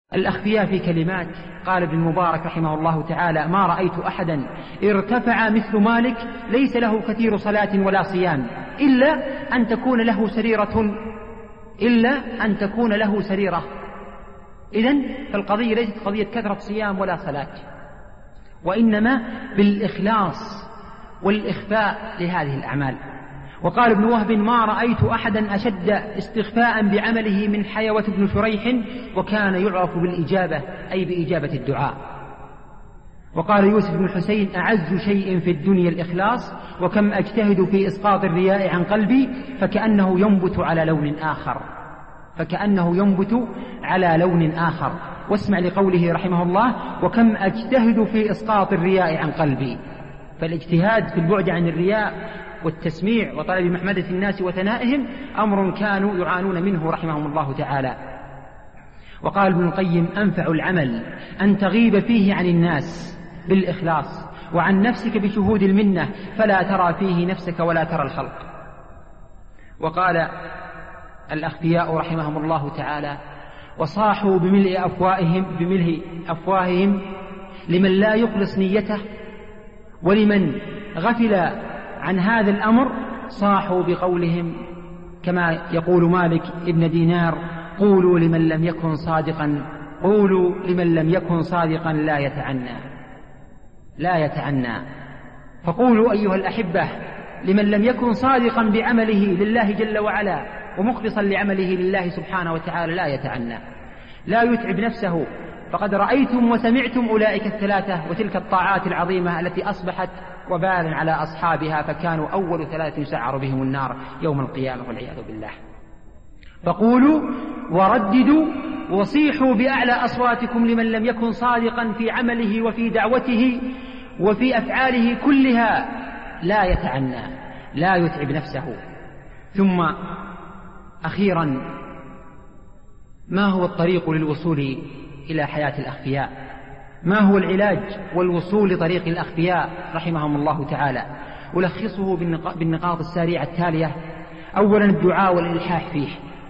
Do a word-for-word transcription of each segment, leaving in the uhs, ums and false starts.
الأخفياء في كلمات. قال ابن المبارك رحمه الله تعالى: ما رأيت أحدا ارتفع مثل مالك ليس له كثير صلاة ولا صيام إلا أن تكون له سريرة إلا أن تكون له سريرة. إذن فالقضية ليست قضية كثرة صيام ولا صلاة، وإنما بالإخلاص والإخفاء لهذه الأعمال. وقال ابن وهب: ما رأيت أحدا أشد استخفاء بعمله من حيوة بن شريح، وكان يعرف بالإجابة أي بإجابة الدعاء. وقال يوسف بن حسين: أعز شيء في الدنيا الإخلاص، وكم أجتهد في إسقاط الرياء عن قلبي فكأنه ينبت على لون آخر فكأنه ينبت على لون آخر. واسمع لقوله رحمه الله: وكم أجتهد في إسقاط الرياء عن قلبي. فالاجتهاد في البعد عن الرياء والتسميع وطلب محمدة الناس وثنائهم أمر كانوا يعانون منه رحمهم الله تعالى. وقال ابن القيم: أنفع العمل أن تغيب فيه عن الناس بالإخلاص، وعن نفسك بشهود المنة، فلا ترى فيه نفسك ولا ترى الخلق. وقال الأخفياء رحمهم الله تعالى: وصاحوا بملء أفواههم, بملء أفواههم لمن لا يخلص نيته، ولمن غفل عن هذا الأمر صاحوا بقولهم كما يقول مالك ابن دينار: قولوا لمن لم يكن صادقا قولوا لمن لم يكن صادقا لا يتعنى لا يتعنى فقولوا أيها الأحبة لمن لم يكن صادقا بعمله لله جل وعلا ومخلصا لعمله لله سبحانه وتعالى لا يتعنى، لا يتعب نفسه. فقد رأيتم وسمعتم أولئك الثلاثة وتلك الطاعات العظيمة التي أصبحت وبالا على أصحابها، فكانوا أول ثلاثة يسعر بهم النار يوم القيامة والعياذ بالله. فقولوا ورددوا وصيحوا بأعلى أصواتكم لمن لم يكن صادقا في عمله وفي دعوته وفي أفعاله كلها لا يتعنى، لا يتعب نفسه. ثم أخيرا، ما هو الطريق للوصول إلى حياة الأخفياء؟ ما هو العلاج والوصول لطريق الأخفياء رحمهم الله تعالى؟ ألخصه بالنقاط السريعة التالية. أولا، الدعاء والإلحاح فيه،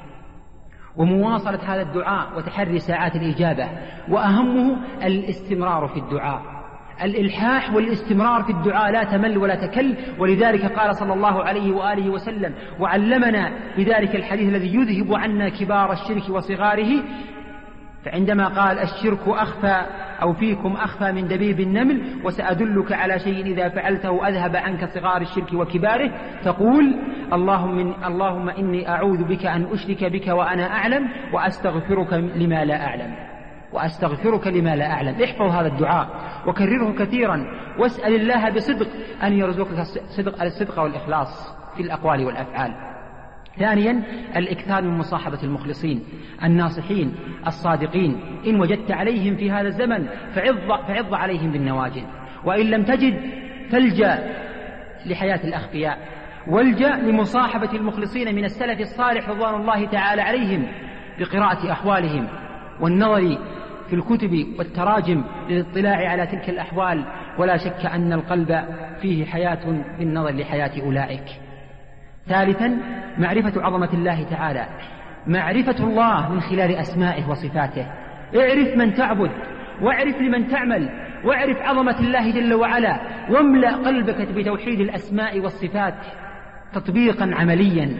ومواصلة هذا الدعاء وتحري ساعات الإجابة، وأهمه الاستمرار في الدعاء. الإلحاح والاستمرار في الدعاء لا تمل ولا تكل، ولذلك قال صلى الله عليه وآله وسلم وعلمنا بذلك الحديث الذي يذهب عنا كبار الشرك وصغاره، فعندما قال: الشرك أخفى أو فيكم أخفى من دبيب النمل، وسأدلك على شيء إذا فعلته أذهب عنك صغار الشرك وكباره، تقول: اللهم, اللهم إني أعوذ بك أن أشرك بك وأنا أعلم، وأستغفرك لما لا أعلم وأستغفرك لما لا أعلم. احفظ هذا الدعاء وكرره كثيرا، واسأل الله بصدق أن يرزقك الصدق, الصدق والإخلاص في الأقوال والأفعال. ثانيا، الإكثار من مصاحبة المخلصين الناصحين الصادقين. إن وجدت عليهم في هذا الزمن فعض, فعض عليهم بالنواجذ، وإن لم تجد فالجأ لحياة الأخفياء، والجأ لمصاحبة المخلصين من السلف الصالح رضوان الله تعالى عليهم بقراءة أحوالهم والنظر في الكتب والتراجم للاطلاع على تلك الأحوال. ولا شك أن القلب فيه حياة بالنظر لحياة أولئك. ثالثا، معرفة عظمة الله تعالى، معرفة الله من خلال أسمائه وصفاته. اعرف من تعبد، واعرف لمن تعمل، واعرف عظمة الله جل وعلا، واملأ قلبك بتوحيد الأسماء والصفات تطبيقا عمليا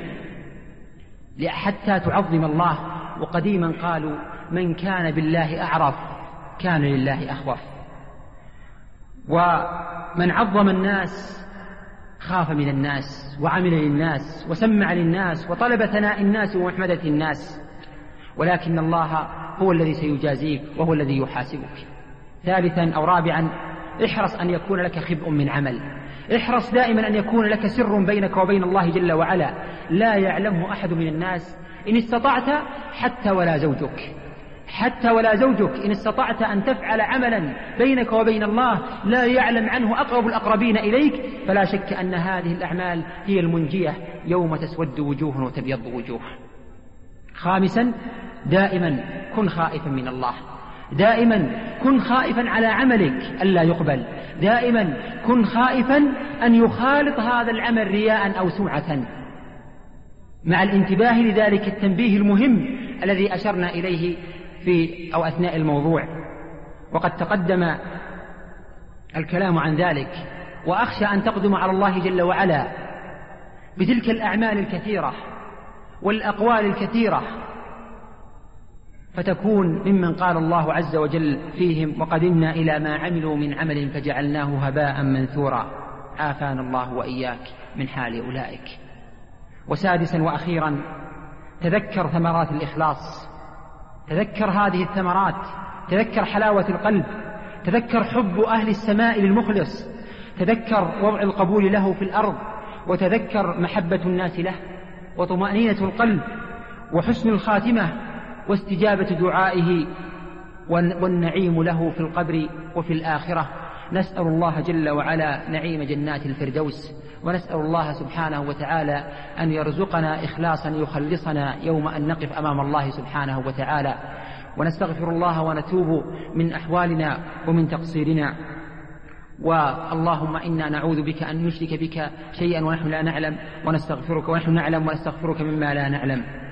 حتى تعظم الله. وقديما قالوا: من كان بالله أعرف كان لله أخوف. ومن عظم الناس خاف من الناس، وعمل للناس، وسمع للناس، وطلب ثناء الناس ومحمدة الناس. ولكن الله هو الذي سيجازيك وهو الذي يحاسبك. ثالثا أو رابعا، احرص أن يكون لك خبء من عمل. احرص دائما أن يكون لك سر بينك وبين الله جل وعلا لا يعلمه أحد من الناس، إن استطعت حتى ولا زوجك حتى ولا زوجك إن استطعت أن تفعل عملا بينك وبين الله لا يعلم عنه أقرب الأقربين إليك، فلا شك أن هذه الأعمال هي المنجية يوم تسود وجوه وتبيض وجوه. خامسا، دائما كن خائفا من الله، دائما كن خائفا على عملك ألا يقبل، دائما كن خائفا أن يخالط هذا العمل رياء أو سمعة، مع الانتباه لذلك التنبيه المهم الذي أشرنا إليه في أو أثناء الموضوع، وقد تقدم الكلام عن ذلك. وأخشى أن تقدم على الله جل وعلا بتلك الأعمال الكثيرة والأقوال الكثيرة فتكون ممن قال الله عز وجل فيهم: وقدمنا إلى ما عملوا من عمل فجعلناه هباء منثورا. عافانا الله وإياك من حال أولئك. وسادسا وأخيرا، تذكر ثمرات الإخلاص، تذكر هذه الثمرات، تذكر حلاوة القلب، تذكر حب أهل السماء للمخلص، تذكر وضع القبول له في الأرض، وتذكر محبة الناس له، وطمأنينة القلب، وحسن الخاتمة، واستجابة دعائه، والنعيم له في القبر وفي الآخرة. نسأل الله جل وعلا نعيم جنات الفردوس، ونسأل الله سبحانه وتعالى أن يرزقنا إخلاصا يخلصنا يوم أن نقف أمام الله سبحانه وتعالى، ونستغفر الله ونتوب من أحوالنا ومن تقصيرنا. واللهم إنا نعوذ بك أن نشرك بك شيئا ونحن لا نعلم، ونستغفرك ونحن نعلم ونستغفرك مما لا نعلم.